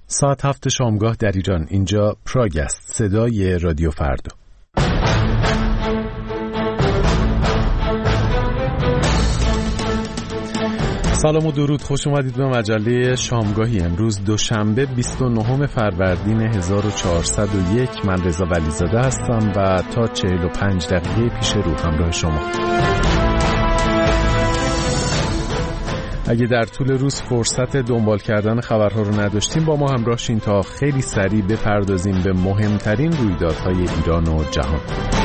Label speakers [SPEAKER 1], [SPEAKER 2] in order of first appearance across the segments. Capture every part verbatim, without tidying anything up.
[SPEAKER 1] ساعت هفت شامگاه در ایران. اینجا پراگ است، صدای رادیو فردا. سلام و درود، خوش اومدید به مجله شامگاهی. امروز دوشنبه بیست و نهم فروردین هزار و چهارصد و یک. من رضا ولیزاده هستم و تا چهل و پنج دقیقه پیش رو همراه شما. اگه در طول روز فرصت دنبال کردن خبرها رو نداشتیم، با ما همراه شین تا خیلی سریع بپردازیم به مهمترین رویدادهای ایران و جهان.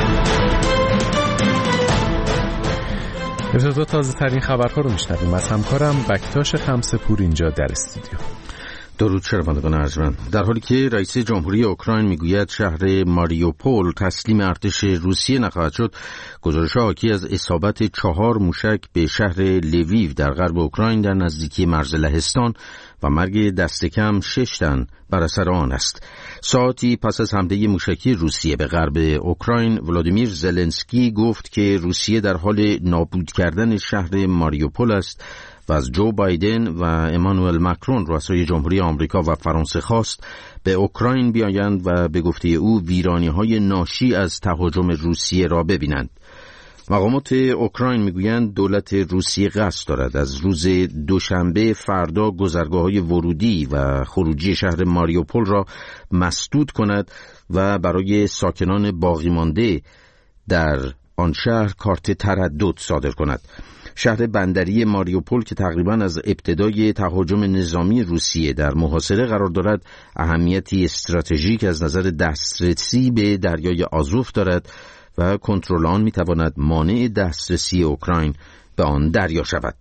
[SPEAKER 1] ابتدا تازه ترین خبرها رو میشنویم از همکارم بکتاش خمسه‌پور اینجا در استودیو.
[SPEAKER 2] درود شنوندگان ارجمند. در حالی که رئیس جمهوری اوکراین میگوید شهر ماریوپول تسلیم ارتش روسیه نخواهد شد، گزارش‌ها حاکی از اصابت چهار موشک به شهر لویو در غرب اوکراین در نزدیکی مرز لهستان و مرگ دست کم شش تن بر اثر آن است. ساعتی پس از حمله موشکی روسیه به غرب اوکراین، ولادیمیر زلنسکی گفت که روسیه در حال نابود کردن شهر ماریوپول است و از جو بایدن و امانوئل مکرون رؤسای جمهوری آمریکا و فرانسه خواست به اوکراین بیایند و به گفته او ویرانی‌های ناشی از تهاجم روسیه را ببینند. مقامات اوکراین میگویند دولت روسیه قصد دارد از روز دوشنبه فردا گذرگاه‌های ورودی و خروجی شهر ماریوپول را مسدود کند و برای ساکنان باقی مانده در آن شهر کارت تردد صادر کند. شهر بندری ماریوپول که تقریباً از ابتدای تهاجم نظامی روسیه در محاصره قرار دارد، اهمیتی استراتژیک از نظر دسترسی به دریای آزوف دارد و کنترل آن میتواند مانع دسترسی اوکراین به آن دریا شود.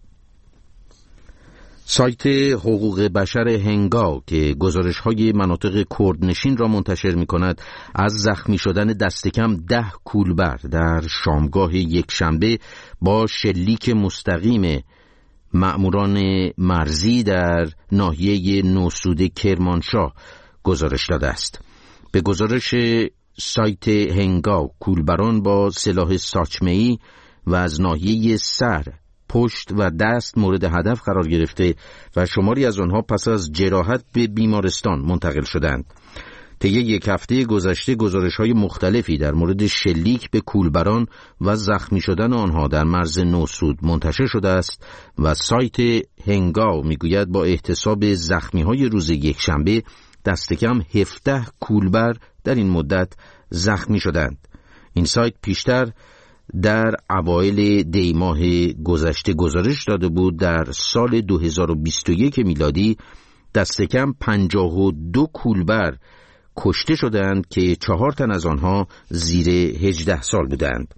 [SPEAKER 2] سایت حقوق بشر هنگاو که گزارش‌های مناطق کردنشین را منتشر می‌کند، از زخمی شدن دست کم ده کولبر در شامگاه یکشنبه با شلیک مستقیم مأموران مرزی در ناحیه نوسود کرمانشاه گزارش داده است. به گزارش سایت هنگاو، کولبران با سلاح ساچمه‌ای و از ناحیه سر، پشت و دست مورد هدف قرار گرفته و شماری از آنها پس از جراحت به بیمارستان منتقل شدند. طی یک هفته گذشته گزارش‌های مختلفی در مورد شلیک به کولبران و زخمی شدن آنها در مرز نوسود منتشر شده است و سایت هنگاو میگوید با احتساب زخمی‌های روز یکشنبه دست کم هفده کولبر در این مدت زخمی شدند. این سایت پیشتر در اوایل دی ماه گذشته گزارش داده بود در سال دو هزار و بیست و یک میلادی دست کم پنجاه و دو کولبر کشته شدند که چهار تن از آنها زیر هجده سال بودند.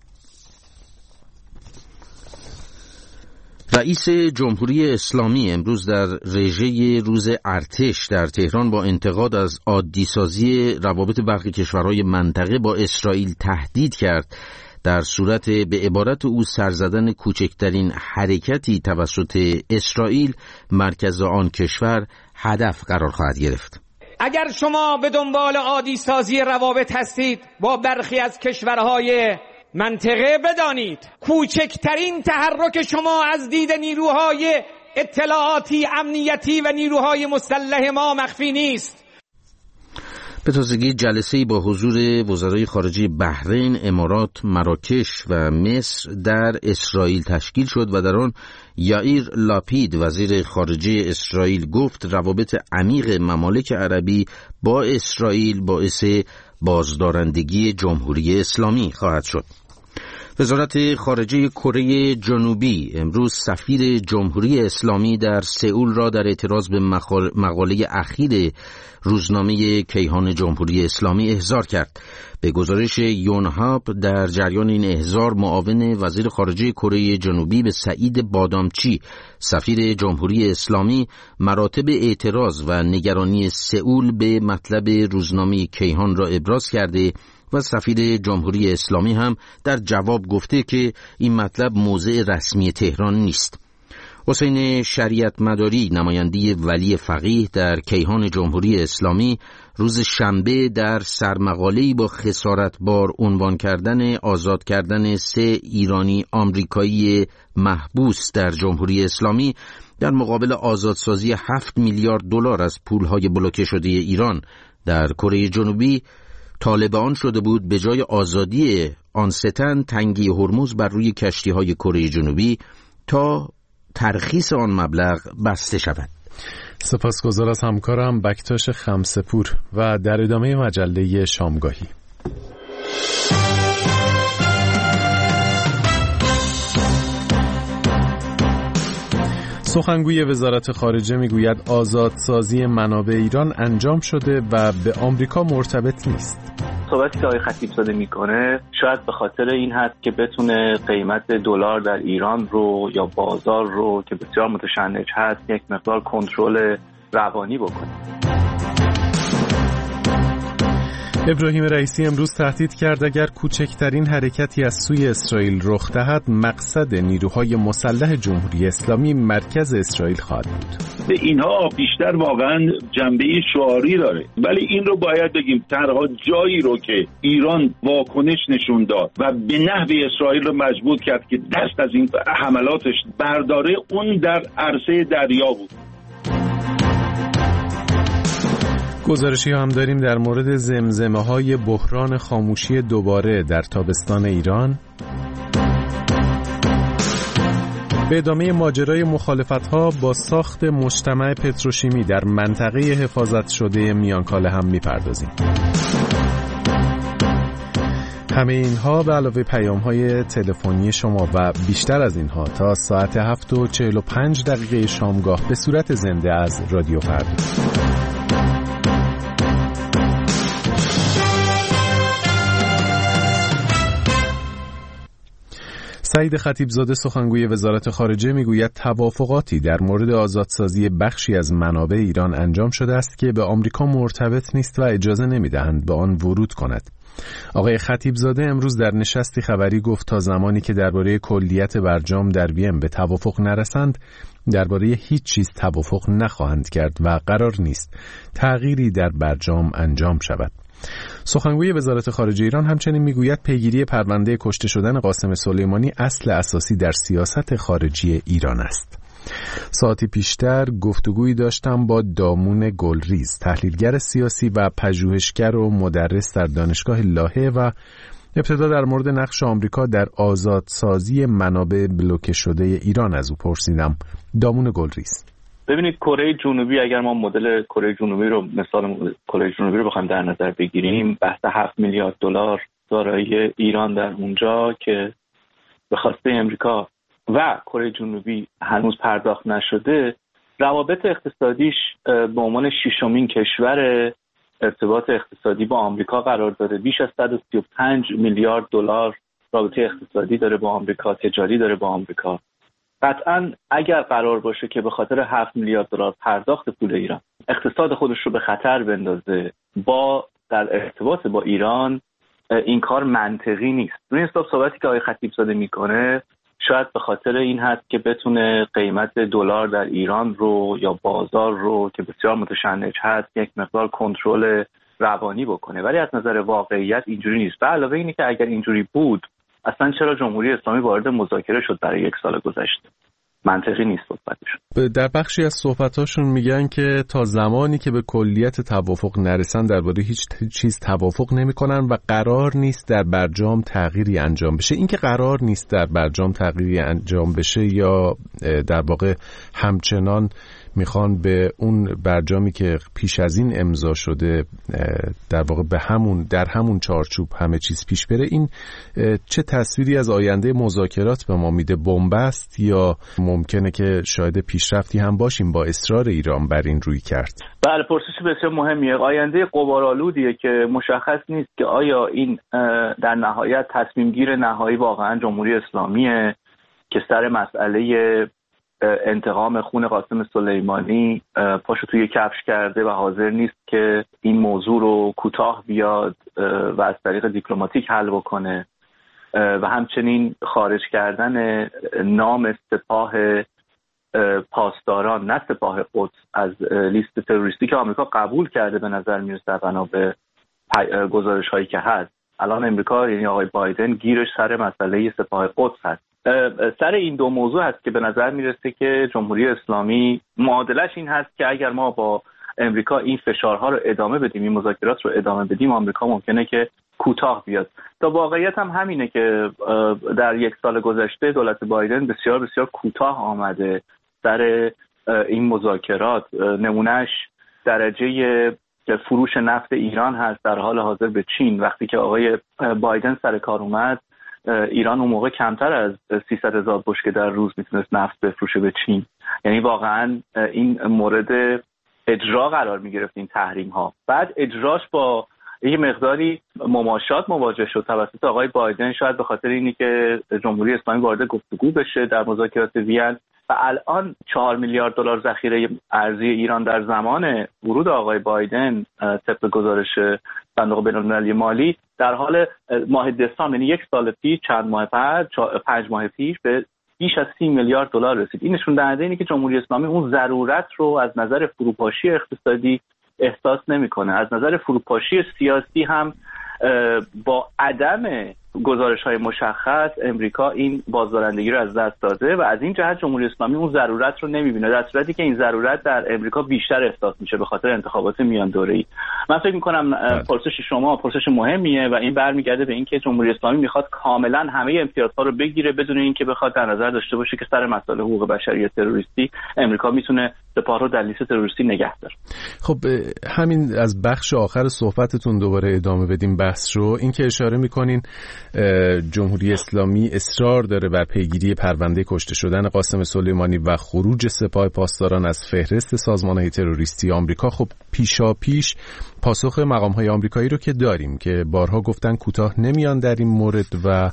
[SPEAKER 2] رئیس جمهوری اسلامی امروز در رژه روز ارتش در تهران با انتقاد از عادی‌سازی روابط برخی کشورهای منطقه با اسرائیل تهدید کرد در صورت به عبارت او سرزدن کوچکترین حرکتی توسط اسرائیل مرکز آن کشور هدف قرار خواهد گرفت.
[SPEAKER 3] اگر شما به دنبال عادی سازی روابط هستید با برخی از کشورهای منطقه، بدانید کوچکترین تحرک شما از دید نیروهای اطلاعاتی، امنیتی و نیروهای مسلح ما مخفی نیست.
[SPEAKER 2] به تازگی جلسه‌ای با حضور وزرای خارجه بحرین، امارات، مراکش و مصر در اسرائیل تشکیل شد و در آن یائیر لاپید وزیر خارجه اسرائیل گفت روابط عمیق ممالک عربی با اسرائیل باعث بازدارندگی جمهوری اسلامی خواهد شد. وزارت خارجه کره جنوبی امروز سفیر جمهوری اسلامی در سئول را در اعتراض به مقاله اخیر روزنامه کیهان جمهوری اسلامی احضار کرد. به گزارش یونهاب در جریان این احضار معاون وزیر خارجه کره جنوبی به سعید بادامچی، سفیر جمهوری اسلامی، مراتب اعتراض و نگرانی سئول به مطلب روزنامه کیهان را ابراز کرده و سفیر جمهوری اسلامی هم در جواب گفته که این مطلب موضع رسمی تهران نیست. حسین شریعت مداری، نماینده ولی فقیه در کیهان جمهوری اسلامی، روز شنبه در سرمقاله‌ای با خسارتبار عنوان کردن آزاد کردن سه ایرانی آمریکایی محبوس در جمهوری اسلامی در مقابل آزادسازی هفت میلیارد دلار از پولهای بلوکه شده ایران در کره جنوبی، طالبان شده بود به جای آزادی آن ستن تنگی هرمز بر روی کشتی‌های کره جنوبی تا ترخیص آن مبلغ بسته شود.
[SPEAKER 1] سپاسگزار از همکارم بکتاش خمسه‌پور و در ادامه مجله شامگاهی. سخنگوی وزارت خارجه میگوید آزادسازی منابع ایران انجام شده و به آمریکا مرتبط نیست.
[SPEAKER 4] صحبتی که آقای خطیبزاده میکنه شاید به خاطر این هست که بتونه قیمت دلار در ایران رو یا بازار رو که بسیار متشنج هست یک مقدار کنترل روانی بکنه.
[SPEAKER 1] ابراهیم رئیسی امروز تهدید کرد اگر کوچکترین حرکتی از سوی اسرائیل رخ دهد مقصد نیروهای مسلح جمهوری اسلامی مرکز اسرائیل خواهد بود.
[SPEAKER 5] به اینها بیشتر واقعا جنبه شعاری داره، ولی این رو باید بگیم تنها جایی رو که ایران واکنش نشون داد و به نحوی اسرائیل رو مجبور کرد که دست از این حملاتش برداره اون در عرصه دریا بود.
[SPEAKER 1] گزارشی هم داریم در مورد زمزمه های بحران خاموشی دوباره در تابستان ایران. به ادامه ماجرای مخالفت‌ها با ساخت مجتمع پتروشیمی در منطقه حفاظت شده میانکاله هم می‌پردازیم. همه اینها به علاوه پیام‌های تلفنی شما و بیشتر از اینها تا ساعت هفت و چهل و پنج دقیقه شامگاه به صورت زنده از رادیو فردا. سعید خطیبزاده سخنگوی وزارت خارجه میگوید توافقاتی در مورد آزادسازی بخشی از منابع ایران انجام شده است که به آمریکا مرتبط نیست و اجازه نمیدهند به آن ورود کند. آقای خطیبزاده امروز در نشستی خبری گفت تا زمانی که درباره کلیت برجام در وین به توافق نرسند درباره هیچ چیز توافق نخواهند کرد و قرار نیست تغییری در برجام انجام شود. سخنگوی وزارت خارجه ایران همچنین میگوید پیگیری پرونده کشته شدن قاسم سلیمانی اصل اساسی در سیاست خارجی ایران است. ساعتی پیشتر گفتگویی داشتم با دامون گلریز، تحلیلگر سیاسی و پژوهشگر و مدرس در دانشگاه لاهه و ابتدا در مورد نقش آمریکا در آزادسازی منابع بلوکه شده ایران از او پرسیدم. دامون گلریز:
[SPEAKER 4] ببینید کره جنوبی، اگر ما مدل کره جنوبی رو مثال کره جنوبی رو بخوایم در نظر بگیریم، بحث هفت میلیارد دلار دارایی ایران در اونجا که به خواسته امریکا و کره جنوبی هنوز پرداخت نشده، روابط اقتصادیش به عنوان ششمین کشور ارتباط اقتصادی با آمریکا قرار داره. بیش از صد و سی و پنج میلیارد دلار رابطه اقتصادی داره با آمریکا، تجاری داره با آمریکا. قطعاً اگر قرار باشه که به خاطر هفت میلیارد دلار پرداخت پول ایران اقتصاد خودش رو به خطر بندازه با در ارتباط با ایران، این کار منطقی نیست. روی حساب صحبتی که آقای خطیبزاده میکنه شاید به خاطر این هست که بتونه قیمت دلار در ایران رو یا بازار رو که بسیار متشنج هست یک مقدار کنترل روانی بکنه، ولی از نظر واقعیت اینجوری نیست. به علاوه اینه که اگر اینجوری بود اصلا چرا جمهوری اسلامی وارد مذاکره شد برای یک سال گذشته؟ منطقی نیست صحبتشون.
[SPEAKER 1] در بخشی از صحبتاشون میگن که تا زمانی که به کلیت توافق نرسن درباره هیچ چیز توافق نمیکنن و قرار نیست در برجام تغییری انجام بشه. این که قرار نیست در برجام تغییری انجام بشه یا در واقع همچنان میخوان به اون برجامی که پیش از این امضا شده در واقع به همون در همون چارچوب همه چیز پیش بره، این چه تصویری از آینده مذاکرات به ما میده؟ بنبست یا ممکنه که شاید پیشرفتی هم باشیم با اصرار ایران بر این روی کرد؟
[SPEAKER 4] بله، پرسش بسیار مهمیه. آینده غبارآلودیه که مشخص نیست که آیا این در نهایت تصمیم گیر نهایی واقعا جمهوری اسلامیه که سر مسئله انتقام خون قاسم سلیمانی پاشو توی کفش کرده و حاضر نیست که این موضوع رو کوتاه بیاد و از طریق دیپلماتیک حل بکنه، و همچنین خارج کردن نام سپاه پاسداران نه سپاه قدس از لیست تروریستی که آمریکا قبول کرده به نظر میرسه بنا به گزارش هایی که هست. الان امریکا یعنی آقای بایدن گیرش سر مسئله سپاه قدس هست سر این دو موضوع هست که به نظر میرسه که جمهوری اسلامی معادلش این هست که اگر ما با امریکا این فشارها رو ادامه بدیم، این مذاکرات رو ادامه بدیم، آمریکا ممکنه که کوتاه بیاد. تا واقعیت هم همینه که در یک سال گذشته دولت بایدن بسیار بسیار کوتاه آمده در این مذاکرات. نمونهش درجه فروش نفت ایران هست در حال حاضر به چین. وقتی که آقای بایدن سر کار اومد، ایران اون موقع کمتر از سیصد هزار بشکه در روز میتونست نفت بفروشه به چین. یعنی واقعا این مورد اجرا قرار میگرفت این تحریم ها. بعد اجراش با یه مقداری مماشات مواجه شد توسط آقای بایدن، شاید به خاطر اینی که جمهوری اسلامی وارد گفتگو بشه در مذاکرات وین. و الان چهار میلیارد دلار ذخیره ارزی ایران در زمان ورود آقای بایدن طبق گزارش صندوق بین‌المللی مالی در حال ماه دسامبر، یعنی یک سال پیش، چند ماه بعد، پنج ماه پیش به بیش از سی میلیارد دلار رسید. این نشون دهنده اینه که جمهوری اسلامی اون ضرورت رو از نظر فروپاشی اقتصادی احساس نمیکنه. از نظر فروپاشی سیاسی هم با عدم گزارش‌های مشخص امریکا این بازدارندگی رو از دست داده و از این جهت جمهوری اسلامی اون ضرورت رو نمیبینه، در صورتی که این ضرورت در امریکا بیشتر احساس میشه به خاطر انتخابات میان دوره‌ای. من فکر می‌کنم پرسش شما پرسش مهمیه و این برمیگرده به اینکه جمهوری اسلامی میخواد کاملا همه امتیازها رو بگیره بدون اینکه بخواد در نظر داشته باشه که سر مسائل حقوق بشری تروریستی امریکا میتونه سپاه رو در لیست تروریستی نگه داره.
[SPEAKER 1] خب همین از بخش آخر صحبتتون دوباره ادامه بدیم بحث رو. این که اشاره می‌کنین جمهوری اسلامی اصرار داره بر پیگیری پرونده کشته شدن قاسم سلیمانی و خروج سپاه پاسداران از فهرست سازمان‌های تروریستی آمریکا. خب پیشا پیش پاسخ مقام‌های آمریکایی رو که داریم که بارها گفتن کوتاه نمیان در این مورد و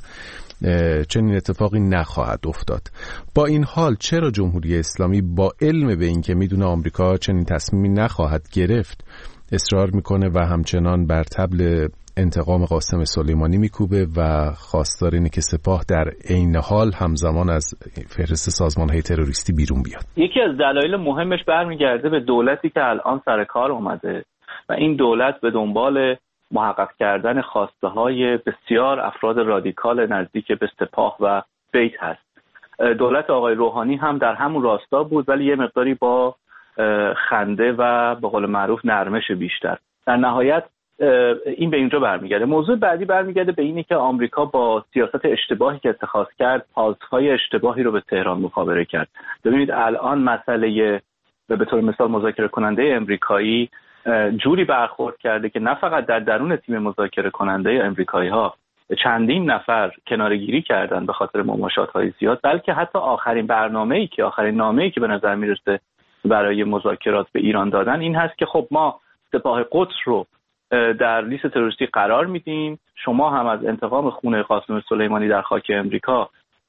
[SPEAKER 1] چنین اتفاقی نخواهد افتاد. با این حال چرا جمهوری اسلامی با علم به این که میدونه آمریکا چنین تصمیمی نخواهد گرفت اصرار میکنه و همچنان بر طبل انتقام قاسم سلیمانی میکوبه و خواستار اینه که سپاه در عین حال همزمان از فهرست سازمان‌های تروریستی بیرون بیاد؟
[SPEAKER 4] یکی از دلایل مهمش برمیگرده به دولتی که الان سر کار اومده و این دولت به دنبال محقق کردن خواسته های بسیار افراد رادیکال نزدیک به سپاه و بیت هست. دولت آقای روحانی هم در همون راستا بود ولی یه مقداری با خنده و به قول معروف نرمش بیشتر. در نهایت این به اینجا برمیگرده. موضوع بعدی برمیگرده به اینه که آمریکا با سیاست اشتباهی که اتخاذ کرد پالس‌های اشتباهی رو به تهران مخابره کرد. ببینید الان مسئله به طور مثال مذاکره کننده امریکایی جوری برخورد کرده که نه فقط در درون تیم مذاکره کننده امریکایی ها چندین نفر کناره‌گیری کردن به خاطر مماشات‌های زیاد، بلکه حتی آخرین برنامه‌ای که آخرین نامه‌ای که به نظر میرسه برای مذاکرات به ایران دادن این هست که خب ما سپاه قدس رو در لیست تروریستی قرار میدیم، شما هم از انتقام خون قاسم سلیمانی در خاک امریکا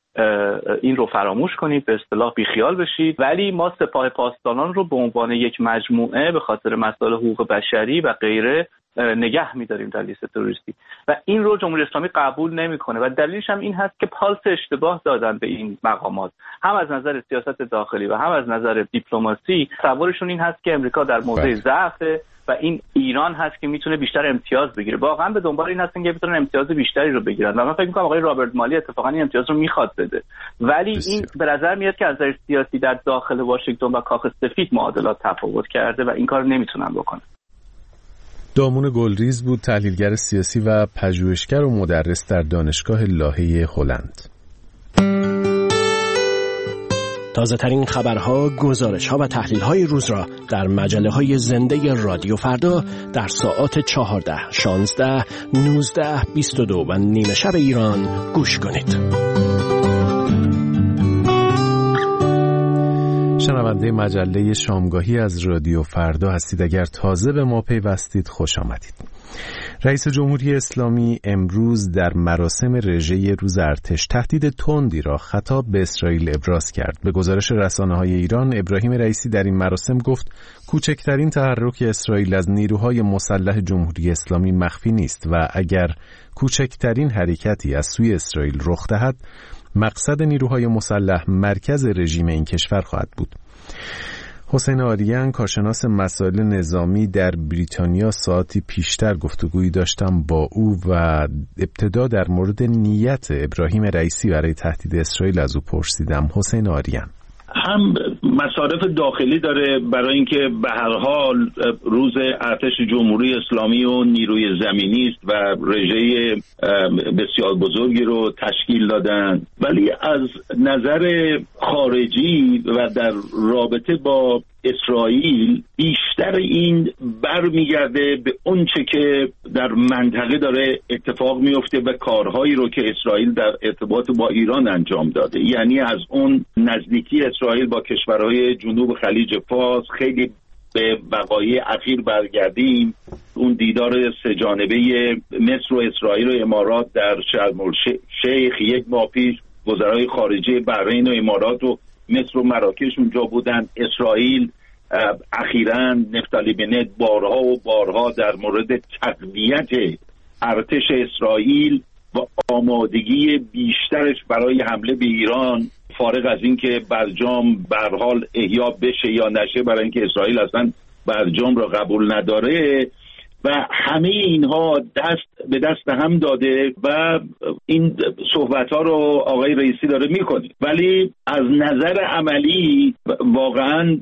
[SPEAKER 4] این رو فراموش کنید، به اصطلاح بیخیال بشید، ولی ما سپاه پاسداران رو به عنوان یک مجموعه به خاطر مسائل حقوق بشری و غیره نگه می‌داریم در لیست تروریستی و این رو جمهوری اسلامی قبول نمی‌کنه و دلیلش هم این هست که پالس اشتباه دادن به این مقامات، هم از نظر سیاست داخلی و هم از نظر دیپلماسی. تصورشون این هست که امریکا در موضع ضعفه و این ایران هست که میتونه بیشتر امتیاز بگیره. واقعا به دنبال این هستن که بتونن امتیاز بیشتری رو بگیرن و من فکر می‌کنم آقای رابرت مالی اتفاقا این امتیاز رو میخواد بده، ولی بسیار. این به نظر میاد که از نظر سیاسی در داخل واشنگتن و کاخ سفید معادلات تفاوت کرده و این کار نمیتونن بکنن.
[SPEAKER 1] دامون گلریز بود، تحلیلگر سیاسی و پژوهشگر و مدرس در دانشگاه لاهه هلند.
[SPEAKER 6] تازه ترین خبرها، گزارش‌ها و تحلیل‌های روز را در مجله‌های زنده رادیو فردا در ساعات چهارده، شانزده، نوزده، بیست و دو و نیمه شب ایران گوش کنید.
[SPEAKER 1] شنونده مجله شامگاهی از رادیو فردا هستید. اگر تازه به ما پیوستید خوش آمدید. رئیس جمهوری اسلامی امروز در مراسم رژه روز ارتش تهدید تندی را خطاب به اسرائیل ابراز کرد. به گزارش رسانه‌های ایران، ابراهیم رئیسی در این مراسم گفت کوچکترین تحرک اسرائیل از نیروهای مسلح جمهوری اسلامی مخفی نیست و اگر کوچکترین حرکتی از سوی اسرائیل رخ دهد، مقصد نیروهای مسلح مرکز رژیم این کشور خواهد بود. حسین آریان، کارشناس مسائل نظامی در بریتانیا، ساعتی پیشتر گفتگویی داشتم با او و ابتدا در مورد نیت ابراهیم رئیسی برای تهدید اسرائیل از او پرسیدم. حسین آریان
[SPEAKER 5] هم مصارف داخلی داره برای اینکه به هر حال روز ارتش جمهوری اسلامی و نیروی زمینی است و رژه بسیار بزرگی رو تشکیل دادن، ولی از نظر خارجی و در رابطه با اسرائیل بیشتر این برمیگرده به اون چه که در منطقه داره اتفاق میفته و کارهایی رو که اسرائیل در ارتباط با ایران انجام داده. یعنی از اون نزدیکی اسرائیل با کشورهای جنوب خلیج فارس خیلی به وقایع اخیر برگردیم، اون دیدار سه جانبه مصر و اسرائیل و امارات در شرم الشیخ یک ماه پیش، وزرای خارجه بحرین و امارات و مصر و مراکش اونجا بودن. اسرائیل اخیراً نفتالی بنت بارها و بارها در مورد تقویت ارتش اسرائیل و آمادگی بیشترش برای حمله به ایران، فارغ از اینکه برجام به هر حال احیا بشه یا نشه، برای اینکه اسرائیل اصلا برجام را قبول نداره، و همه اینها دست به دست هم داده و این صحبت ها رو آقای رئیسی داره میکنه. ولی از نظر عملی واقعا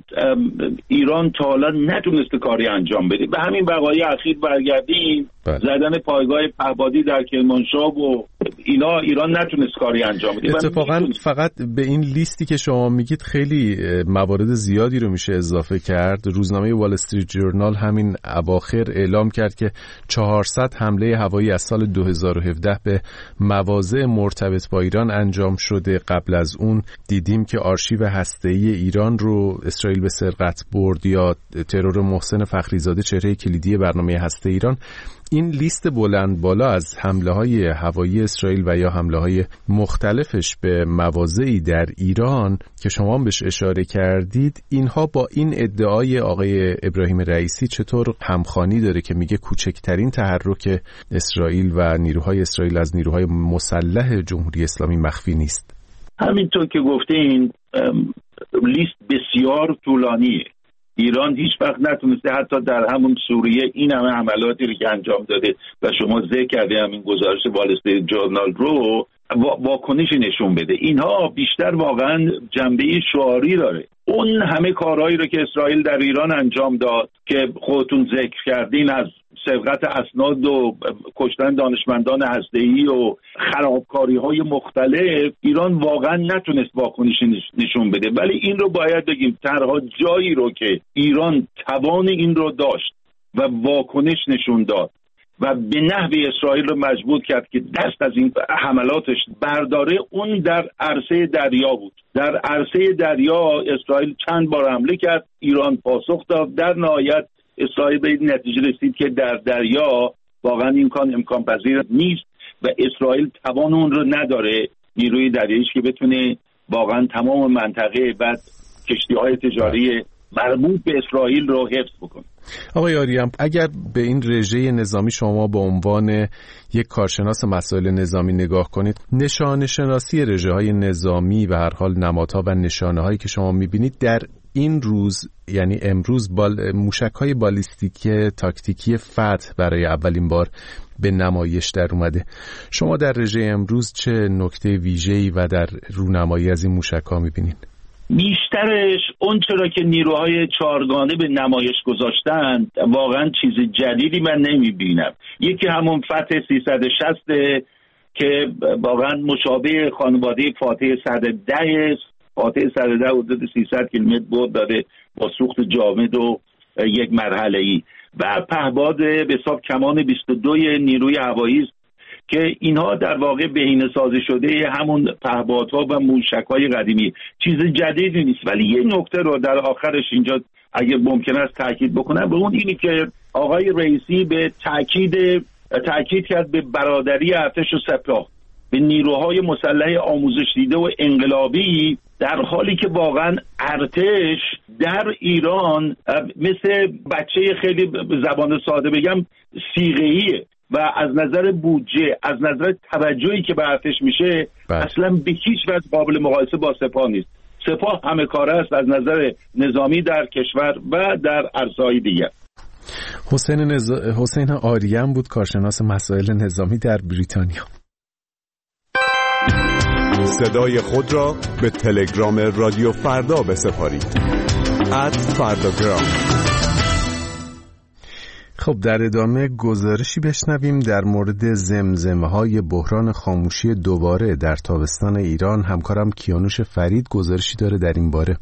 [SPEAKER 5] ایران تا حالا نتونسته کاری انجام بده. به همین وقایع اخیر برگردیم، زدن پایگاه پهبادی در کرمانشاه و اینا، ایران نتونست کاری انجام بده.
[SPEAKER 1] اتفاقا فقط به این لیستی که شما میگید خیلی موارد زیادی رو میشه اضافه کرد. روزنامه وال استریت جورنال همین اواخر اعلام کرد که چهارصد حمله هوایی از سال دو هزار و هفده به مواضع مرتبط با ایران انجام شده. قبل از اون دیدیم که آرشیو هسته‌ای ایران رو اسرائیل به سرقت برد، یا ترور محسن فخریزاده، چهره کلیدی برنامه هسته ایران. این لیست بلند بالا از حمله‌های هوایی اسرائیل و یا حمله‌های مختلفش به مواضعی در ایران که شما هم بهش اشاره کردید، اینها با این ادعای آقای ابراهیم رئیسی چطور همخوانی داره که میگه کوچکترین تحرک اسرائیل و نیروهای اسرائیل از نیروهای مسلح جمهوری اسلامی مخفی نیست؟
[SPEAKER 5] همینطور که گفتین لیست بسیار طولانیه. ایران هیچ وقت نتونسته حتی در همون سوریه این همه حملاتی رو که انجام داده و شما ذکر کردید همین گزارش وال استریت جورنال رو واکنشی نشون بده. اینها بیشتر واقعا جنبه شعاری داره. اون همه کارهایی رو که اسرائیل در ایران انجام داد که خودتون ذکر کردین، از سرقت اسناد و کشتن دانشمندان هسته‌ای و خرابکاری‌های مختلف، ایران واقعا نتونست واکنشی نشون بده. ولی این رو باید بگیم تنها جایی رو که ایران توان این رو داشت و واکنش نشون داد و به نحوی اسرائیل رو مجبور کرد که دست از این حملاتش برداره، اون در عرصه دریا بود. در عرصه دریا اسرائیل چند بار حمله کرد، ایران پاسخ داد. در نهایت اسرائیل به این نتیجه رسید که در دریا واقعا این امکان امکان پذیر نیست و اسرائیل توان اون رو نداره، نیروی دریاییش که بتونه واقعا تمام منطقه بعد کشتی‌های تجاری مربوط به اسرائیل رو حفظ بکنه.
[SPEAKER 1] آقای آریان، اگر به این رژه نظامی شما به عنوان یک کارشناس مسائل نظامی نگاه کنید، نشانه شناسی رژه‌های نظامی و هر حال نمادها و نشانه‌هایی که شما می‌بینید در این روز، یعنی امروز، بال... موشک‌های بالیستیکی تاکتیکی فتح برای اولین بار به نمایش در اومده. شما در رژه امروز چه نکته ویژه‌ای و در رونمایی از این موشک‌ها می‌بینید؟
[SPEAKER 5] بیشترش اون چرا که نیروهای چهارگانه به نمایش گذاشتن واقعا چیز جدیدی من نمیبینم. یکی همون فتح سیصد و شصت که واقعا مشابه خانواده فاتح صد و ده است. فاتح صد و ده حدود سیصد کیلومتر بعد داره با سوخت جامد و یک مرحله ای، و پهباد به حساب کمان بیست و دو نیروی هوایی است که اینها در واقع بهینه سازی شده همون پهپادها و موشک‌های قدیمی، چیز جدیدی نیست. ولی یه نکته رو در آخرش اینجا اگه ممکن است تاکید بکنم، به اون اینی که آقای رئیسی به تاکید تاکید کرد به برادری ارتش و سپاه، به نیروهای مسلح آموزش دیده و انقلابی، در حالی که واقعا ارتش در ایران مثل بچه، خیلی زبان ساده بگم، صیغه‌ایه و از نظر بودجه، از نظر توجهی که به ارتش میشه، بله، اصلا به هیچ وجه قابل مقایسه با سپاه نیست. سپاه همه کار است از نظر نظامی در کشور و در عرصه‌های دیگر.
[SPEAKER 1] حسین, نز... حسین آریان بود، کارشناس مسائل نظامی در بریتانیا.
[SPEAKER 7] صدای خود را به تلگرام رادیو فردا بسپارید. ات فرداگرام.
[SPEAKER 1] خب در ادامه گزارشی بشنویم در مورد زمزمه‌های بحران خاموشی دوباره در تابستان ایران. همکارم کیانوش فرید گزارشی داره در این باره.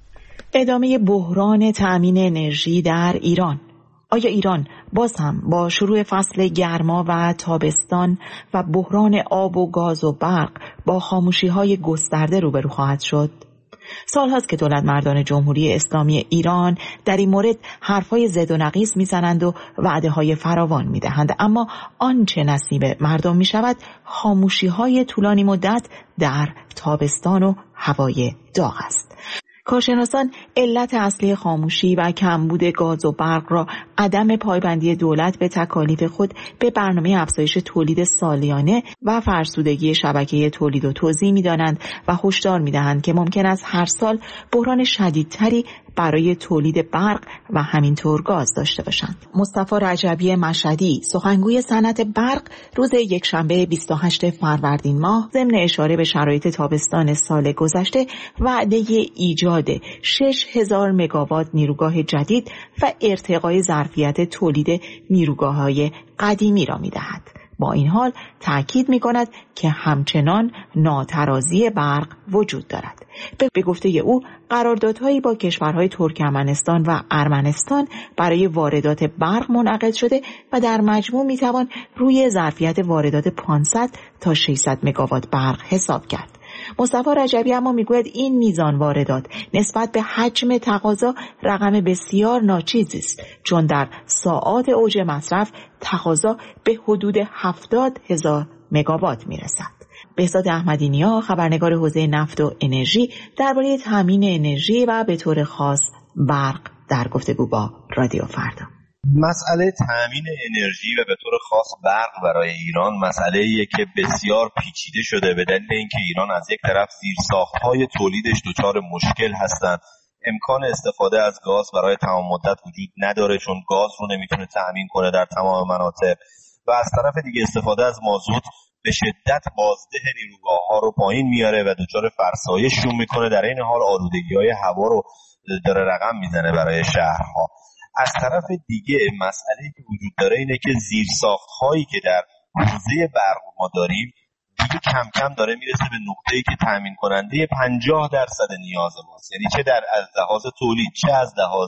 [SPEAKER 8] ادامه بحران تأمین انرژی در ایران. آیا ایران باز هم با شروع فصل گرما و تابستان و بحران آب و گاز و برق با خاموشی‌های گسترده روبرو خواهد شد؟ سال هاست که دولت مردان جمهوری اسلامی ایران در این مورد حرفای زد و نقیص میزنند و وعده های فراوان میدهند، اما آنچه نصیب مردم میشود خاموشی های طولانی مدت در تابستان و هوای داغ است. کارشناسان علت اصلی خاموشی و کمبود گاز و برق را عدم پایبندی دولت به تکالیف خود به برنامه افزایش تولید سالیانه و فرسودگی شبکه تولید و توزیع می‌دانند و هشدار می‌دهند که ممکن است هر سال بحران شدیدتری برای تولید برق و همینطور گاز داشته باشند. مصطفی رجبی مشهدی، سخنگوی صنعت برق، روز یکشنبه بیست و هشتم فروردین ماه ضمن اشاره به شرایط تابستان سال گذشته وعده ایجاد شش هزار مگاوات نیروگاه جدید و ارتقای ظرفیت تولید نیروگاه‌های قدیمی را می‌دهد. با این حال تأکید می‌کند که همچنان ناترازی برق وجود دارد. به گفته او قراردادهایی با کشورهای ترکمنستان و ارمنستان برای واردات برق منعقد شده و در مجموع میتوان روی ظرفیت واردات پانصد تا ششصد مگاوات برق حساب کرد. مصطفی رجبی اما میگوید این میزان واردات نسبت به حجم تقاضا رقم بسیار ناچیزی است، چون در ساعات اوج مصرف تقاضا به حدود هفتاد هزار مگاوات میرسد. بهزاد احمدی نیا، خبرنگار حوزه نفت و انرژی، درباره تامین انرژی و به طور خاص برق در گفتگو با رادیو فردا.
[SPEAKER 9] مسئله تامین انرژی و به طور خاص برق برای ایران مسئله‌ایه که بسیار پیچیده شده به دلیل اینکه ایران از یک طرف زیرساخت‌های تولیدش دچار مشکل هستند. امکان استفاده از گاز برای تمام مدت وجود نداره چون گاز رو نمیتونه تامین کنه در تمام مناطق و از طرف دیگه استفاده از مازوت به شدت بازده نیروگاه‌ها رو پایین میاره و دچار فرسایششون میکنه، در این حال آلودگی‌های هوا رو داره رقم میزنه برای شهرها. از طرف دیگه مسئله‌ای که وجود داره اینه که زیرساخت‌هایی که در حوزه برق ما داریم دیگه کم کم داره میرسه به نقطه‌ای که تامین کننده پنجاه درصد نیاز ماست، یعنی چه در از لحاظ تولید چه از لحاظ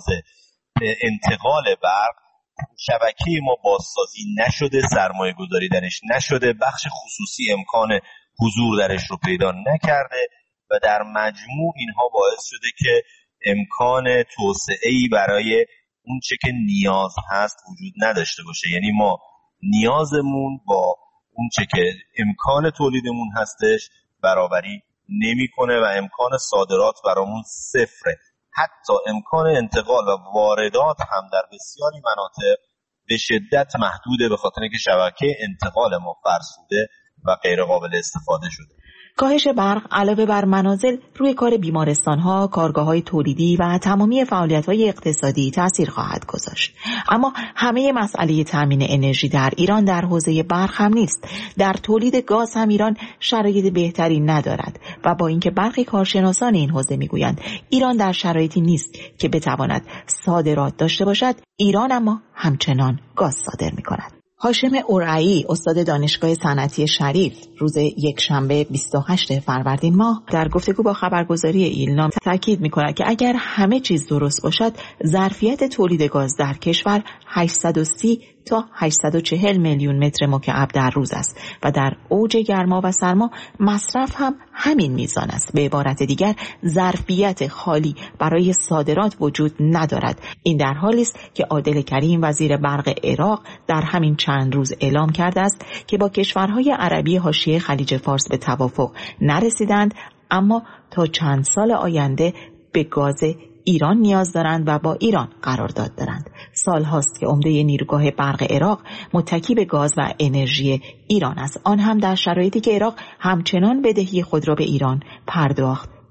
[SPEAKER 9] انتقال برق شبکه ما بازسازی نشده، سرمایه گذاری درش نشده، بخش خصوصی امکان حضور درش رو پیدا نکرده و در مجموع اینها باعث شده که امکان توسعه‌ای برای اون چه که نیاز هست وجود نداشته باشه. یعنی ما نیازمون با اون چه که امکان تولیدمون هستش برابری نمی‌کنه و امکان صادرات برامون صفره. حتی امکان انتقال و واردات هم در بسیاری مناطق به شدت محدوده به خاطر اینکه شبکه انتقال ما فرسوده و غیر قابل استفاده شده.
[SPEAKER 8] کاهش برق علاوه بر منازل روی کار بیمارستان‌ها، کارگاه‌های تولیدی و تمامی فعالیت‌های اقتصادی تأثیر خواهد گذاشت. اما همه مسئله تامین انرژی در ایران در حوزه برق هم نیست. در تولید گاز هم ایران شرایط بهتری ندارد و با اینکه برخی کارشناسان این حوزه می‌گویند ایران در شرایطی نیست که بتواند صادرات داشته باشد، ایران اما همچنان گاز صادر می‌کند. هاشم اورعی، استاد دانشگاه صنعتی شریف، روز یکشنبه بیست و هشتم فروردین ماه در گفتگو با خبرگزاری ایلنا تاکید می‌کند که اگر همه چیز درست باشد ظرفیت تولید گاز در کشور هشتصد و سی تا هشتصد و چهل میلیون متر مکعب در روز است و در اوج گرما و سرما مصرف هم همین میزان است. به عبارت دیگر ظرفیت خالی برای صادرات وجود ندارد. این در حالی است که عادل کریم وزیر برق عراق در همین چند روز اعلام کرده است که با کشورهای عربی حاشیه خلیج فارس به توافق نرسیدند، اما تا چند سال آینده به گاز ایران نیاز دارند و با ایران قرارداد دارند. سال هاست که عمده نیروگاه برق عراق متکی به گاز و انرژی ایران است، آن هم در شرایطی که عراق همچنان بدهی خود را به ایران پرداخت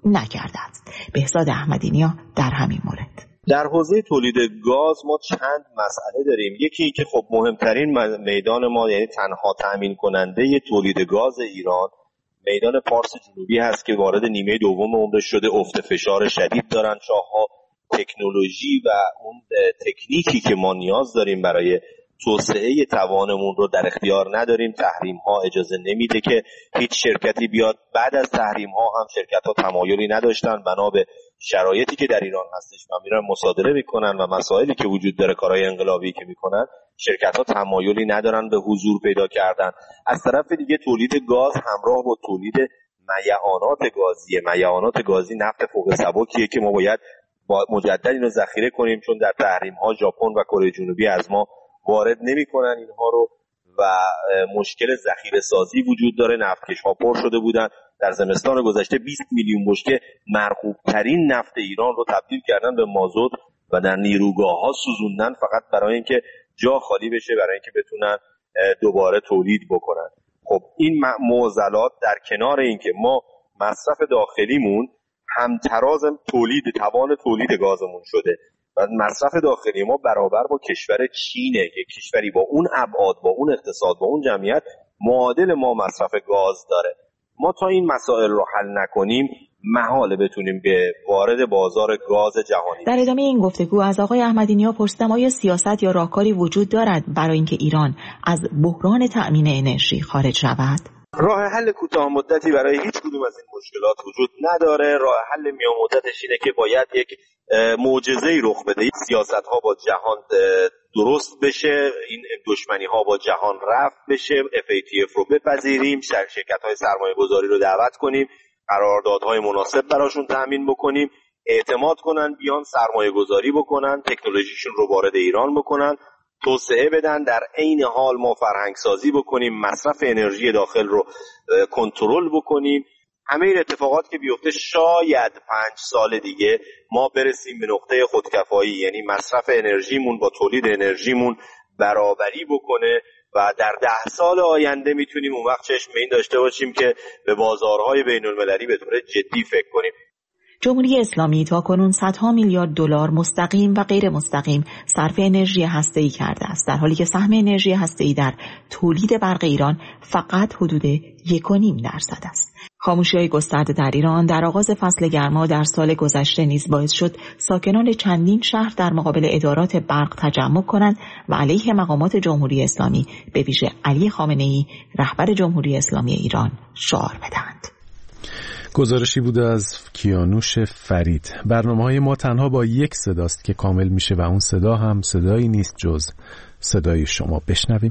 [SPEAKER 8] نکرده است. بهزاد احمدی‌نیا در همین مورد:
[SPEAKER 9] در حوزه تولید گاز ما چند مسئله داریم. یکی این که خب مهمترین میدان ما، یعنی تنها تامین کننده تولید گاز ایران، میدان پارس جنوبی هست که وارد نیمه دوم عمرش شده. افت فشار شدید دارن شاه‌ها. تکنولوژی و اون تکنیکی که ما نیاز داریم برای توسعه توانمون رو در اختیار نداریم. تحریم ها اجازه نمیده که هیچ شرکتی بیاد. بعد از تحریم ها هم شرکت ها تمایلی نداشتن بنا به شرایطی که در ایران هستش و میرن مصادره میکنن و مسائلی که وجود داره، کارهای انقلابی که میکنن، شرکت ها تمایلی ندارن به حضور پیدا کردن. از طرف دیگه تولید گاز همراه با تولید میعانات گازی میعانات گازی نفت فوق سبکیه که ما باید با مجدد اینو ذخیره کنیم، چون در تحریم ها ژاپن و کره جنوبی از ما وارد نمی‌کنن اینها رو و مشکل ذخیره سازی وجود داره. نفتکش‌ها پر شده بودن. در زمستان گذشته بیست میلیون بشکه مرغوب ترین نفت ایران رو تبدیل کردن به مازوت و در نیروگاه‌ها سوزوندن فقط برای اینکه جا خالی بشه، برای اینکه بتونن دوباره تولید بکنن. خب این معضلات در کنار اینکه ما مصرف داخلیمون همتراز تولید توان تولید گازمون شده و مصرف داخلی ما برابر با کشور چینه، یک کشوری با اون ابعاد، با اون اقتصاد، با اون جمعیت معادل ما مصرف گاز داره. ما تا این مسائل رو حل نکنیم محاله بتونیم به وارد بازار گاز جهانی.
[SPEAKER 8] در ادامه این گفتگو از آقای احمدی‌نیا پرسیدم آیا سیاست یا راهکاری وجود دارد برای اینکه ایران از بحران تأمین انرژی خارج شود؟
[SPEAKER 9] راه حل کوتاه مدتی برای هیچ کدوم از این مشکلات وجود نداره. راه حل میان مدتش اینه که باید یک معجزه‌ای رخ بده. سیاست ها با جهان درست بشه، این دشمنی ها با جهان رفع بشه، اف ای تی اف رو بپذیریم، شرکت های سرمایه گذاری رو دعوت کنیم، قراردادهای مناسب براشون تامین بکنیم، اعتماد کنن بیان سرمایه گذاری بکنن، تکنولوژیشون رو وارد ایران بکنن، توسعه بدن. در عین حال ما فرهنگ سازی بکنیم، مصرف انرژی داخل رو کنترل بکنیم. همه این اتفاقات که بیفته شاید پنج سال دیگه ما برسیم به نقطه خودکفایی، یعنی مصرف انرژیمون با تولید انرژیمون برابری بکنه و در ده سال آینده میتونیم اون وقت چشم به این داشته باشیم که به بازارهای بین المللی به طور جدی فکر کنیم.
[SPEAKER 8] جمهوری اسلامی تاکنون صدها میلیارد دلار مستقیم و غیر مستقیم صرف انرژی هسته‌ای کرده است، در حالی که سهم انرژی هسته‌ای در تولید برق ایران فقط حدود یک و نیم درصد است. خاموشی‌های گسترده در ایران در آغاز فصل گرما در سال گذشته نیز باعث شد ساکنان چندین شهر در مقابل ادارات برق تجمع کنند و علیه مقامات جمهوری اسلامی به ویژه علی خامنه‌ای رهبر جمهوری اسلامی ایران شعار بدهند.
[SPEAKER 1] گزارشی بوده از کیانوش فرید. برنامه‌های ما تنها با یک صداست که کامل میشه و اون صدا هم صدایی نیست جز صدای شما. بشنویم.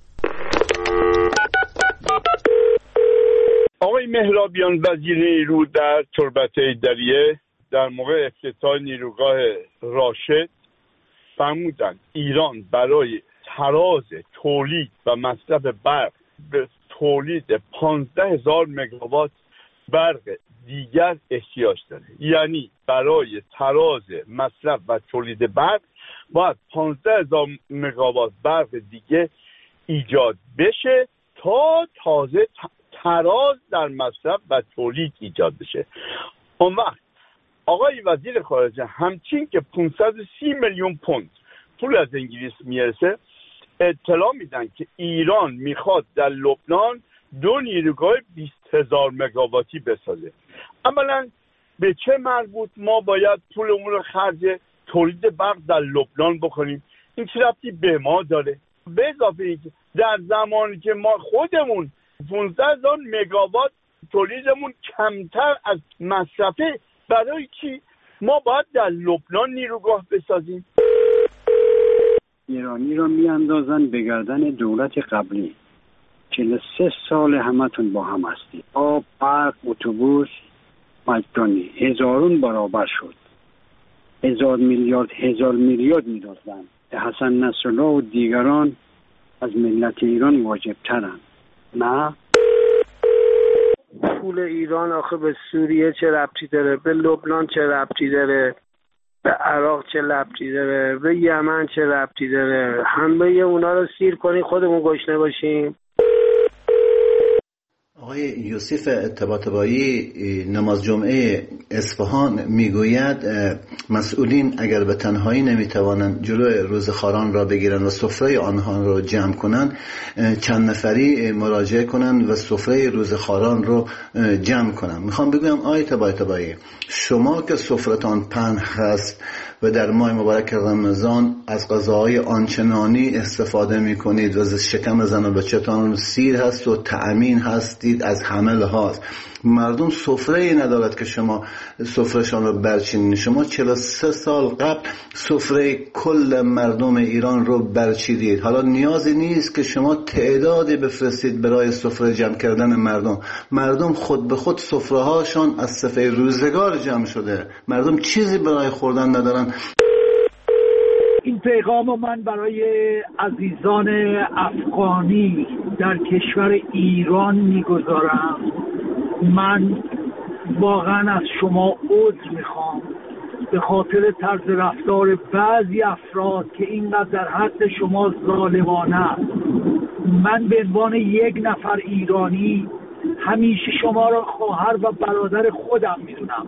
[SPEAKER 5] آقای مهرابیان وزیر نیرو در تربته دریه در موقع افتتاح نیروگاه راشد فرمودند ایران برای تراز تولید و مصرف برق به تولید پانزده هزار مگاوات برق دیگر احتیاج داره. یعنی برای تراز مصرف و تولید برق باید پانزده هزار مگاوات برق دیگه ایجاد بشه تا تازه تراز در مصرف و تولید ایجاد بشه. اون وقت آقای وزیر خارجه همچین که پانصد و سی میلیون پوند پول از انگلیس میرسه اطلاع میدن که ایران میخواد در لبنان دو نیروگاه بیست هزار مگاواتی بسازه. اولا به چه مربوط ما باید پولمون رو خرج تولید برق در لبنان بکنیم؟ این چه ربطی به ما داره؟ به اضافه اینکه در زمانی که ما خودمون پانزده هزار مگاوات تولیدمون کمتر از مصرفه، برای چی ما باید در لبنان نیروگاه بسازیم؟
[SPEAKER 10] ایرانی رو میاندازن به گردن دولت قبلی. چهل و سه سال همتون با هم هستید. آب، برق، اتوبوس مجانی هزارون برابر شد. هزار میلیارد هزار میلیارد میدادن. حسن نصرالله و دیگران از ملت ایران واجب ترن. نه؟
[SPEAKER 11] پول ایران آخه به سوریه چه ربطی داره؟ به لبنان چه ربطی داره؟ به عراق چه ربطی داره؟ به یمن چه ربطی داره؟ همه اونا رو سیر کنی خودمون گشنه باشیم.
[SPEAKER 12] آقای یوسف طباطبایی نماز جمعه اصفهان میگوید مسئولین اگر به تنهایی نمیتوانند جلوی روزخواران را بگیرند و سفره آنها را جمع کنند، چند نفری مراجعه کنند و سفره روزخواران رو جمع کنند. میخوام بگویم آقای طباطبایی، شما که سفرتان پهن هست و در ماه مبارک رمضان از غذاهای آنچنانی استفاده میکنید و شکم زن و بچه‌تان سیر هست و تأمین هستید از حمل هاست، مردم سفره ای ندارد که شما سفرهشان رو برچینید. شما چهل و سه سال قبل سفره کل مردم ایران رو برچیدید. حالا نیازی نیست که شما تعدادی بفرستید برای سفره جمع کردن مردم. مردم خود به خود سفره هاشان از صفحه روزگار جمع شده. مردم چیزی برای خوردن ندارن.
[SPEAKER 13] این پیغام من برای عزیزان افغانی در کشور ایران میگذارم. من واقعا از شما عذر میخوام به خاطر طرز رفتار بعضی افراد که اینقدر در حق شما ظالمانه است. من به عنوان یک نفر ایرانی همیشه شما را خواهر و برادر خودم میدونم.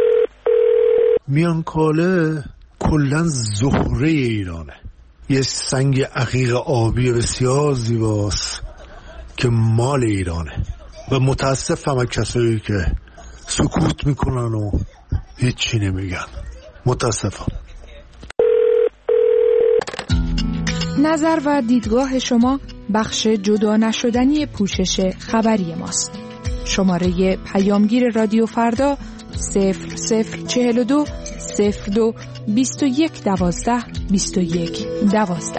[SPEAKER 14] میانکاله کلن زهره ایرانه، یه سنگ عقیق آبی بسیار زیباست که مال ایرانه و متاسفم از کسایی که سکوت میکنن و هیچی نمیگن. متاسفم.
[SPEAKER 15] نظر و دیدگاه شما بخش جدا نشدنی پوشش خبری ماست. شماره پیامگیر رادیو فردا صفر صفر چهل و دو صفر دو بیست و یک دوازده بیست و یک دوازده.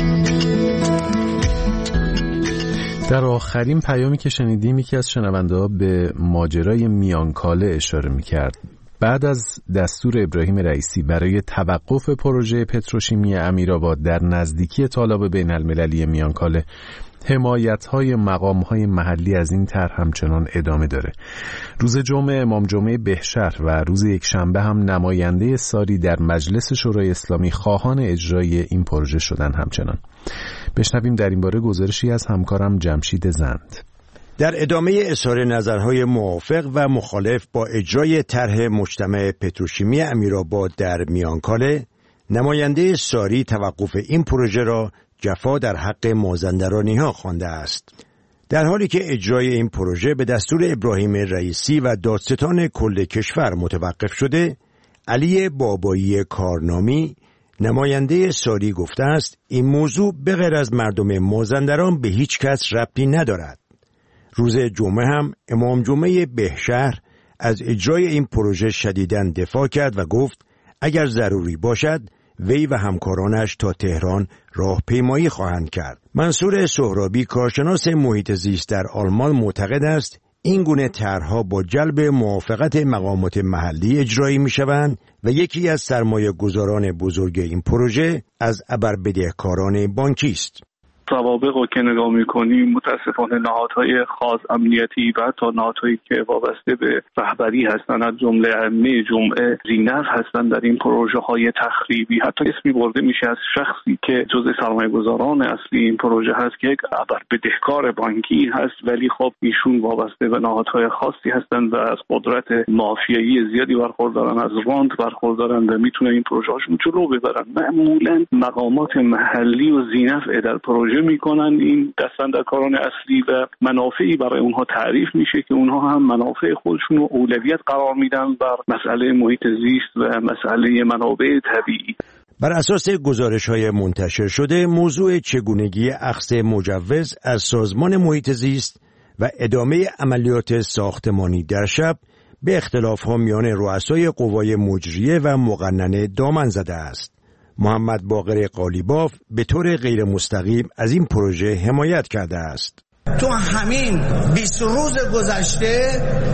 [SPEAKER 1] در آخرین پیامی که شنیدیم یکی از شنونده‌ها به ماجرای میانکاله اشاره می‌کرد. بعد از دستور ابراهیم رئیسی برای توقف پروژه پتروشیمی امیرآباد در نزدیکی تالاب بین المللی میانکاله، حمایت‌های مقام‌های محلی از این طرح همچنان ادامه داره. روز جمعه امام جمعه بهشهر و روز یکشنبه هم نماینده ساری در مجلس شورای اسلامی خواهان اجرای این پروژه شدن همچنان. بشنویم در این باره گزارشی از همکارم جمشید زند.
[SPEAKER 16] در ادامه اظهار نظرهای موافق و مخالف با اجرای طرح مجتمع پتروشیمی امیرآباد در میانکاله، نماینده ساری توقف این پروژه را جفا در حق مازندرانی‌ها خوانده است. در حالی که اجرای این پروژه به دستور ابراهیم رئیسی و دادستان کل کشور متوقف شده، علی بابایی کارنامی نماینده ساری گفته است این موضوع به غیر از مردم مازندران به هیچ کس ربطی ندارد. روز جمعه هم امام جمعه بهشهر از اجرای این پروژه شدیداً دفاع کرد و گفت اگر ضروری باشد وی و همکارانش تا تهران راهپیمایی خواهند کرد. منصور سهرابی کارشناس محیط زیست در آلمان معتقد است این گونه طرح‌ها با جلب موافقت مقامات محلی اجرایی می‌شوند و یکی از سرمایه‌گذاران بزرگ این پروژه از ابربدهکاران بانکی است.
[SPEAKER 4] سوابق رو که نگاه میکنیم متاسفانه نهادهای خاص امنیتی و حتی نهادهایی که وابسته به رهبری هستند از جمله امنیه جمعه زینف هستند در این پروژه های تخریبی. حتی اسمی برده میشه از شخصی که جزء سرمایه‌گذاران اصلی این پروژه هست که یک ابربدهکار بانکی هست، ولی خب ایشون وابسته به نهادهای خاصی هستند و از قدرت مافیایی زیادی برخوردارن، از راند برخوردارن و میتونن این پروژه هاشون جلو ببرن. معمولا مقامات محلی و زینف در پروژه میکنن این دستاندرکاران اصلی و منافعی برای اونها تعریف میشه که اونها هم منافع خودشون رو اولویت قرار میدن بر مسئله محیط زیست و مسئله منابع طبیعی.
[SPEAKER 16] بر اساس گزارش‌های منتشر شده موضوع چگونگی اخذ مجوز از سازمان محیط زیست و ادامه عملیات ساختمانی در شب به اختلاف‌ها میان رؤسای قوای مجریه و مقننه دامن زده است. محمد باقر قالیباف به طور غیر مستقیم از این پروژه حمایت کرده است.
[SPEAKER 17] تو همین بیست روز گذشته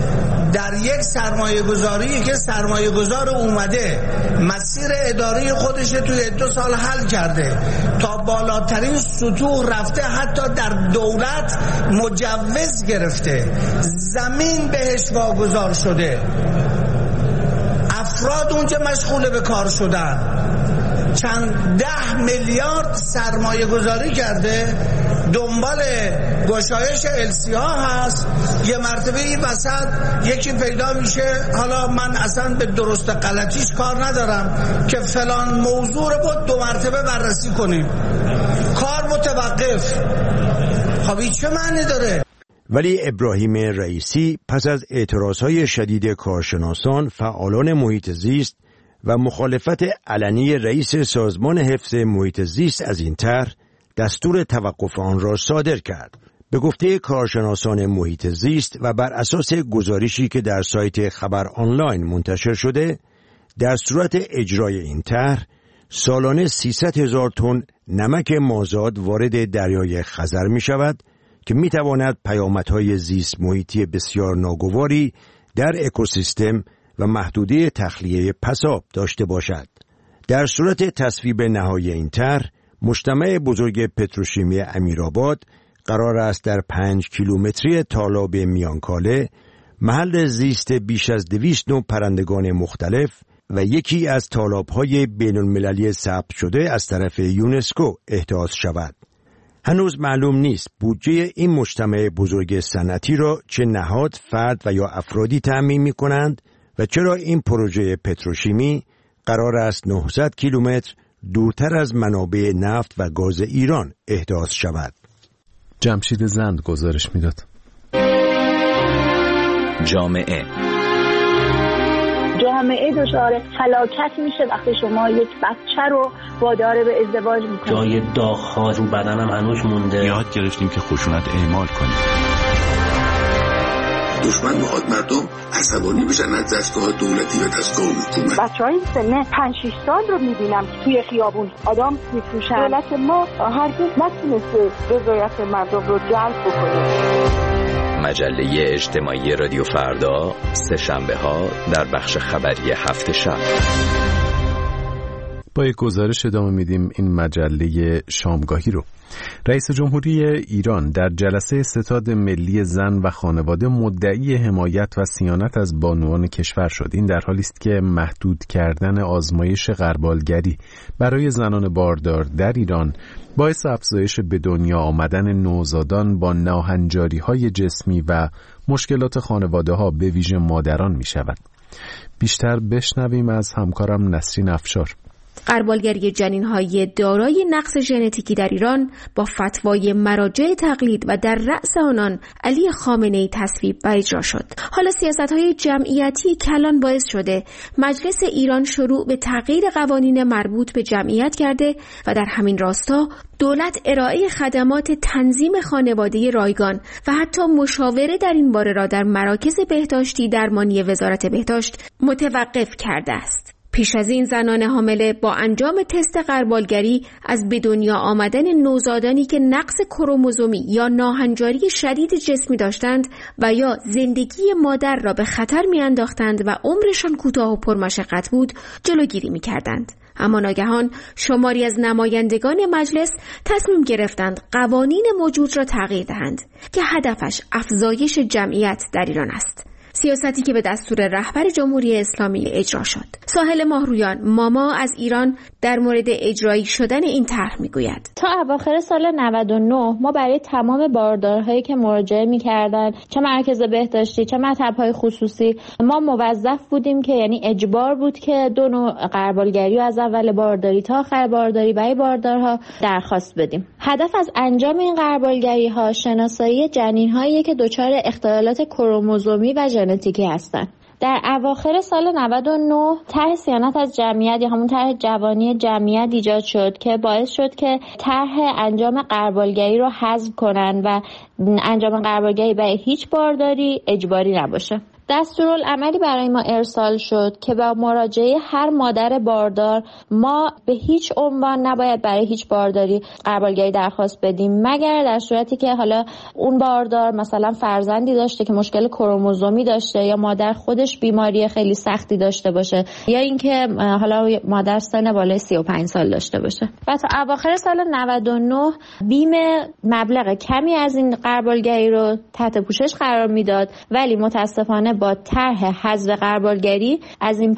[SPEAKER 17] در یک سرمایه گذاری که سرمایه گذار اومده مسیر اداری خودش توی دو سال حل کرده، تا بالاترین سطوح رفته، حتی در دولت مجوز گرفته، زمین بهش واگذار شده، افراد اونجا مشغول به کار شدن، چند ده میلیارد سرمایه گذاری کرده، دنبال گشایش السی ها هست. یه مرتبه این وسط یکی پیدا میشه، حالا من اصلا به درست غلطیش کار ندارم، که فلان موضوع رو با دو مرتبه بررسی کنیم، کار متوقف. خب این چه معنی داره؟
[SPEAKER 16] ولی ابراهیم رئیسی پس از اعتراضهای شدید کارشناسان، فعالان محیط زیست و مخالفت علنی رئیس سازمان حفظ محیط زیست از این طرح، دستور توقف آن را صادر کرد. به گفته کارشناسان محیط زیست و بر اساس گزارشی که در سایت خبر آنلاین منتشر شده، در صورت اجرای این طرح سالانه سیصد هزار تن نمک مازاد وارد دریای خزر می شود که می تواند پیامدهای زیست محیطی بسیار ناگواری در اکوسیستم و محدوده تخلیه پساب داشته باشد. در صورت تصویب نهایی این طرح، مجتمع بزرگ پتروشیمی امیرآباد قرار است در پنج کیلومتری تالاب میانکاله محل زیست بیش از دویست نوع پرندگان مختلف و یکی از تالاب‌های بین‌المللی ثبت شده از طرف یونسکو احداث شود. هنوز معلوم نیست بودجه این مجتمع بزرگ صنعتی را چه نهاد، فرد و یا افرادی تأمین می‌کنند و چرا این پروژه پتروشیمی قرار است نهصد کیلومتر دورتر از منابع نفت و گاز ایران احداث شود.
[SPEAKER 1] جمشید زند گزارش میداد.
[SPEAKER 18] جامعه
[SPEAKER 19] جامعه دچار فلاکت میشه وقتی شما یک بچه رو وادار به ازدواج میکنید.
[SPEAKER 20] جای داغ‌ها رو بدنم هنوز مونده.
[SPEAKER 21] یاد گرفتیم که خشونت اعمال کنیم.
[SPEAKER 22] دشمن میخواد مردم عصبانی بشن از دستگاه دولتی و دستگاه حکومت.
[SPEAKER 19] بچه‌های سن پنج شش سال رو میبینم توی خیابون آدم میفروشن. دولت ما هرگز نتونسته رضایت مردم رو جلب بکنه.
[SPEAKER 18] مجله اجتماعی رادیو فردا، سه شنبه ها در بخش خبری هفت شب.
[SPEAKER 1] با یک گزارش ادامه میدیم این مجله شامگاهی رو. رئیس جمهوری ایران در جلسه ستاد ملی زن و خانواده مدعی حمایت و صیانت از بانوان کشور شد. این در حالی است که محدود کردن آزمایش غربالگری برای زنان باردار در ایران باعث افزایش به دنیا آمدن نوزادان با ناهنجاری‌های جسمی و مشکلات خانواده‌ها به ویژه مادران می شود. بیشتر بشنویم از همکارم نسرین افشار.
[SPEAKER 23] غربالگری جنین‌های دارای نقص ژنتیکی در ایران با فتوای مراجع تقلید و در رأس آنان علی خامنه‌ای تصویب و اجرا شد. حالا سیاست‌های جمعیتی کلان باعث شده مجلس ایران شروع به تغییر قوانین مربوط به جمعیت کرده و در همین راستا دولت ارائه خدمات تنظیم خانواده رایگان و حتی مشاوره در این باره را در مراکز بهداشتی درمانی وزارت بهداشت متوقف کرده است. پیش از این زنان حامله با انجام تست غربالگری از به دنیا آمدن نوزادانی که نقص کروموزومی یا ناهنجاری شدید جسمی داشتند و یا زندگی مادر را به خطر می‌انداختند و عمرشان کوتاه و پرمشقت بود جلوگیری می‌کردند. اما ناگهان شماری از نمایندگان مجلس تصمیم گرفتند قوانین موجود را تغییر دهند که هدفش افزایش جمعیت در ایران است. سیاستی که به دستور رهبر جمهوری اسلامی اجرا شد. ساحل ماهرویان ماما از ایران در مورد اجرایی شدن این طرح میگوید:
[SPEAKER 24] تا اواخر سال نود و نه ما برای تمام باردارهایی که مراجعه میکردن، چه مرکز بهداشتی چه مطب‌های خصوصی، ما موظف بودیم که یعنی اجبار بود که دو نوع غربالگری از اول بارداری تا آخر بارداری برای باردارها درخواست بدیم. هدف از انجام این غربالگری‌ها شناسایی جنین‌هایی که دچار اختلالات کروموزومی و ژنتیکی هستند. در اواخر سال نود و نه طرح صیانت از جمعیت یا همون طرح جوانی جمعیت ایجاد شد که باعث شد که طرح انجام غربالگری رو حذف کنن و انجام غربالگری برای هیچ بارداری اجباری نباشه. دستورالعملی برای ما ارسال شد که با مراجعه هر مادر باردار ما به هیچ عنوان نباید برای هیچ بارداری غربالگری درخواست بدیم، مگر در صورتی که حالا اون باردار مثلا فرزندی داشته که مشکل کروموزومی داشته یا مادر خودش بیماری خیلی سختی داشته باشه یا اینکه حالا مادر سن بالای سی و پنج سال داشته باشه. و تا اواخر سال نود و نه بیم مبلغ کمی از این غربالگری رو تحت پوشش قرار میداد، ولی متاسفانه با طرح حذف غربالگری از این پس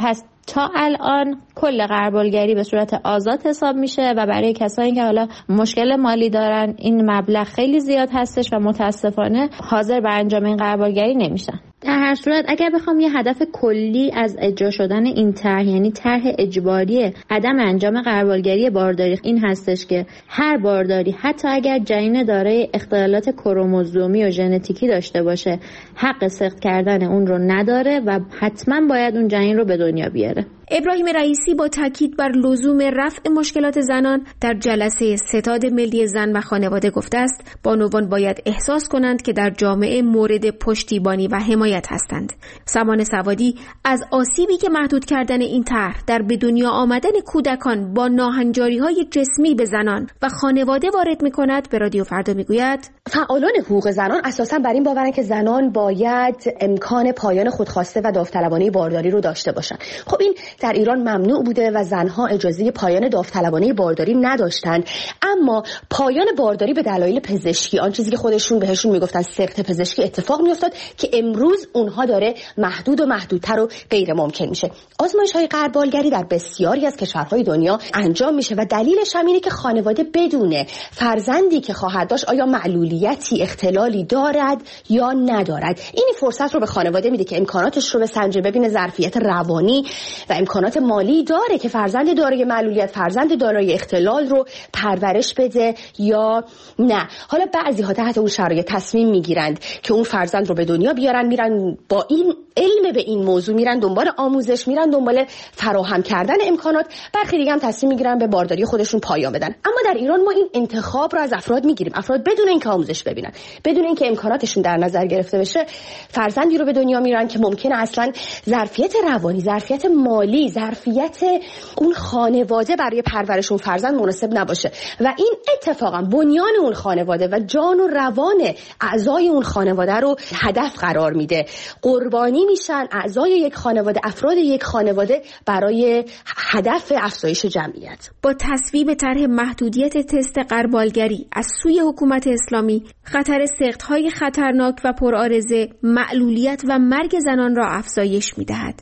[SPEAKER 24] تا الان کل غربالگری به صورت آزاد حساب میشه و برای کسایی که حالا مشکل مالی دارن این مبلغ خیلی زیاد هستش و متاسفانه حاضر به انجام این غربالگری نمیشن. در هر صورت اگر بخوام یه هدف کلی از اجرا شدن این طرح، یعنی طرح اجباری عدم انجام غربالگری بارداری، این هستش که هر بارداری حتی اگر جنین دارای اختلالات کروموزومی و ژنتیکی داشته باشه حق سقط کردن اون رو نداره و حتما باید اون جنین رو به دنیا بیاره.
[SPEAKER 23] ابراهیم رئیسی با تاکید بر لزوم رفع مشکلات زنان در جلسه ستاد ملی زن و خانواده گفته است بانوان باید احساس کنند که در جامعه مورد پشتیبانی و حمایت هستند. سمان سوادی از آسیبی که محدود کردن این طرح در به دنیا آمدن کودکان با ناهنجاری‌های جسمی به زنان و خانواده وارد می‌کند به رادیو فردا میگوید
[SPEAKER 2] فعالان حقوق زنان اساساً بر این باورن که زنان باید امکان پایان خودخواسته و داوطلبانه بارداری رو داشته باشن. خب این در ایران ممنوع بوده و زنها اجازه پایان داوطلبانه بارداری نداشتند، اما پایان بارداری به دلایل پزشکی، آن چیزی که خودشون بهشون میگفتن سقط پزشکی، اتفاق میافتاد که امروز اونها داره محدود و محدودتر و غیر ممکن میشه. آزمایش‌های غربالگری در بسیاری از کشورهای دنیا انجام میشه و دلیلش هم اینه که خانواده بدونه فرزندی که خواهد داشت آیا معلولیتی، اختلالی دارد یا ندارد. این فرصت رو به خانواده میده که امکاناتش رو بسنجه، ببینه ظرفیت روانی و امکانات مالی داره که فرزند دارای معلولیت، فرزند دارای اختلال رو پرورش بده یا نه. حالا بعضی ها تحت اون شرایط تصمیم میگیرند که اون فرزند رو به دنیا بیارن، میرن با این علم به این موضوع میرن دنبال آموزش، میرن دنبال فراهم کردن امکانات. برخی دیگه هم تصمیم میگیرن به بارداری خودشون پایان بدن. اما در ایران ما این انتخاب رو از افراد میگیریم. افراد بدون اینکه آموزش ببینن، بدون اینکه امکاناتشون در نظر گرفته بشه، فرزندی رو به دنیا میارن که ممکنه اصلا ظرفیت روانی، ظرفیت مالی، ظرفیت اون خانواده برای پرورش اون فرزند مناسب نباشه و این اتفاقا بنیان اون خانواده و جان و روان اعضای اون خانواده رو هدف قرار میده. قربانی میشن اعضای یک خانواده، افراد یک خانواده برای هدف افزایش جمعیت.
[SPEAKER 23] با تصویب طرح محدودیت تست غربالگری از سوی حکومت اسلامی، خطر سقط‌های خطرناک و پرآرزه، معلولیت و مرگ زنان را افزایش میدهد.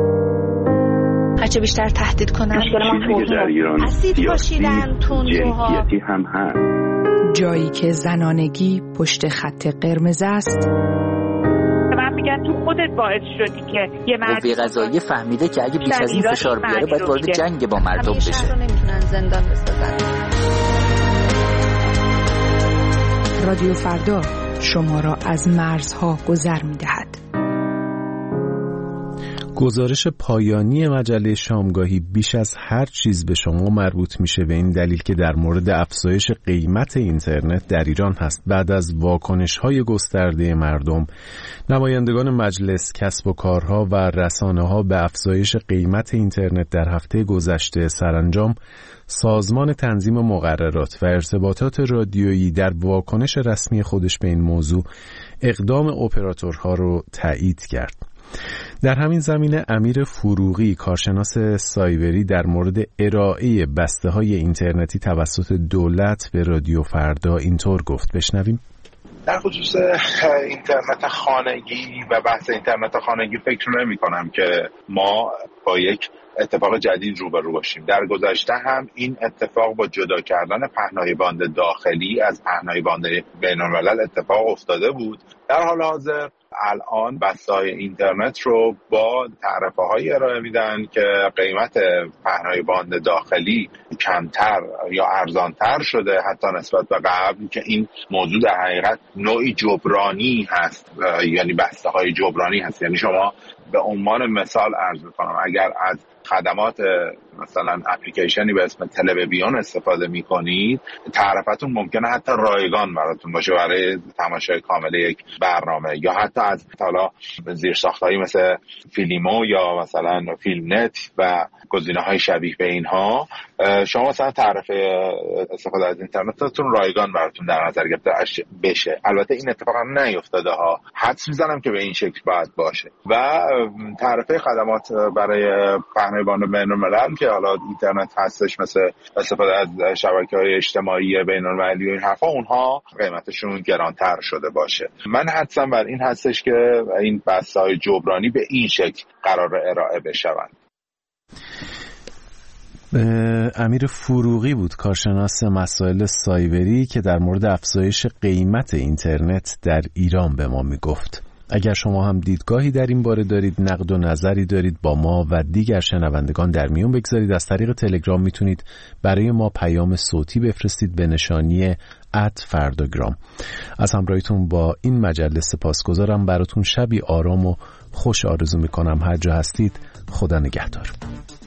[SPEAKER 3] هرچه بیشتر تهدید کنن اسید پاشیدن، تندروها
[SPEAKER 6] هم هست.
[SPEAKER 15] جایی که زنانگی پشت خط قرمز است.
[SPEAKER 7] من میگم تو خودت باعث شدی که یه مرد
[SPEAKER 25] قوه قضاییه فهمیده که اگه بیش از این فشار بیاره باید وارد جنگ با مردم بشه.
[SPEAKER 3] همیشه رو نمیتونن زندان بسازن.
[SPEAKER 15] رادیو فردا شما را از مرزها گذر می‌دهد.
[SPEAKER 1] گزارش پایانی مجله شامگاهی بیش از هر چیز به شما مربوط میشه به این دلیل که در مورد افزایش قیمت اینترنت در ایران هست. بعد از واکنش‌های گسترده مردم، نمایندگان مجلس، کسب و کارها و رسانه‌ها به افزایش قیمت اینترنت در هفته گذشته، سرانجام سازمان تنظیم مقررات و ارتباطات رادیویی در واکنش رسمی خودش به این موضوع اقدام اپراتورها رو تایید کرد. در همین زمینه امیر فروغی، کارشناس سایبری، در مورد ارائه بسته‌های اینترنتی توسط دولت به رادیو فردا اینطور گفت. بشنویم.
[SPEAKER 26] در خصوص اینترنت خانگی و بحث اینترنت خانگی فکر نمی کنم که ما با یک اتفاق جدید روبرو باشیم. در گذشته هم این اتفاق با جدا کردن پهنای باند داخلی از پهنای باند بین‌الملل اتفاق افتاده بود. در حال حاضر الان بسته‌های اینترنت رو با تعرفه‌های ارائه میدن که قیمت پهنای باند داخلی کمتر یا ارزانتر شده حتی نسبت به قبل، که این موضوع در حقیقت نوعی جبرانی هست، یعنی بسته‌های جبرانی هست. یعنی شما به عنوان مثال عرض می‌کنم اگر از خدمات مثلا اپلیکیشنی به اسم تلویزیون استفاده می‌کنید، تعرفتون ممکنه حتی رایگان براتون باشه برای تماشای کامل یک برنامه، یا حتی از حالا زیرساخت‌هایی مثل فیلیمو یا مثلا فیلم نت و گزینه‌های شبیه به اینها، شما مثلا تعرفه استفاده از اینترنتتون رایگان براتون در نظر گرفته بشه. البته این اتفاق نیفتاده ها، حدس می‌زنم که به این شکل باید باشه. و تعرفه خدمات برای پهنای باند بین‌الملل که حالا اینترنت هستش، مثل استفاده از شبکه‌های اجتماعی بین‌المللی و این حرفا، اونها قیمتشون گرانتر شده باشه. من حدسم بر این هستش که این بسته‌های جبرانی به این شکل قرار ارائه بشوند.
[SPEAKER 1] امیر فروغی بود، کارشناس مسائل سایبری، که در مورد افزایش قیمت اینترنت در ایران به ما میگفت. اگر شما هم دیدگاهی در این باره دارید، نقد و نظری دارید، با ما و دیگر شنوندگان در میون بگذارید. از طریق تلگرام میتونید برای ما پیام صوتی بفرستید به نشانی ات فرداگرام. از همراهیتون با این مجله سپاسگزارم. براتون شبی آرام و خوش آرزو میکنم. هر جا هستید خدا نگهدار.